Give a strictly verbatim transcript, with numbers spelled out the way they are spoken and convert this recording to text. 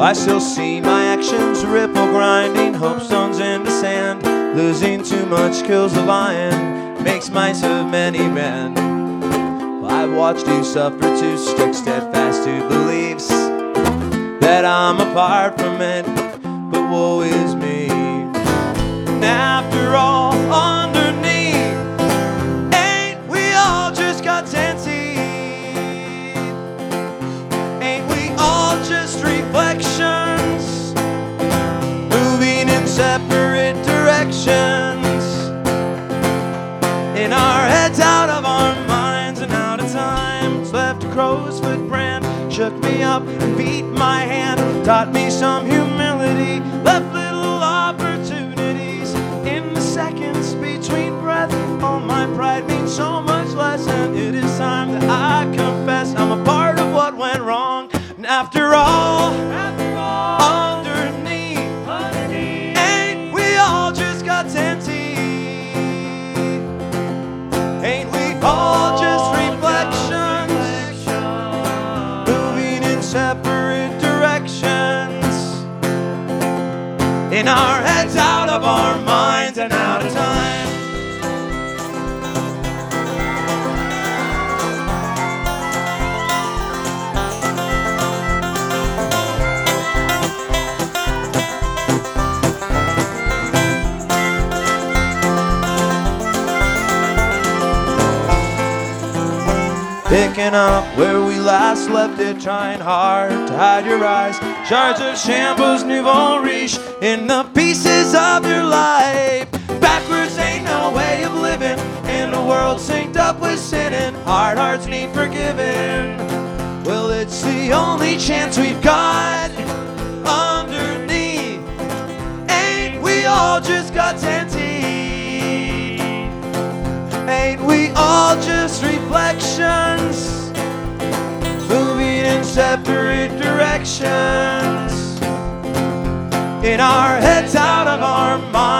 I still see my actions ripple, grinding hope stones into sand. Losing too much kills the lion, makes mice of many men. I've watched you suffer to stick steadfast to beliefs that I'm apart from it, but woe is me. And after all, underneath, ain't we all just got ten teeth? Ain't we all just reflections, moving in separate directions, in our heads, out of our minds, and out of time? Left a crow's foot brand, shook me up and beat my hand, taught me some humility, left little opportunities in the seconds between breath. All my pride means so much less, and it is time that I confess I'm a part of what went wrong. And after all, after all underneath, underneath, ain't we all just got ten teeth? Ain't we all just reflections, moving in separate directions, in our heads, out of our minds, and out of time? Picking up where we last left it, trying hard to hide your eyes. Shards of shambles, nouveau riche, in the pieces of your life. Backwards ain't no way of living in a world synced up with sinning. Hard hearts need forgiving. Well, it's the only chance we've got. Underneath, ain't we all just got ten teeth? Ain't we all just reflections, moving in separate directions, in our heads, out of our minds?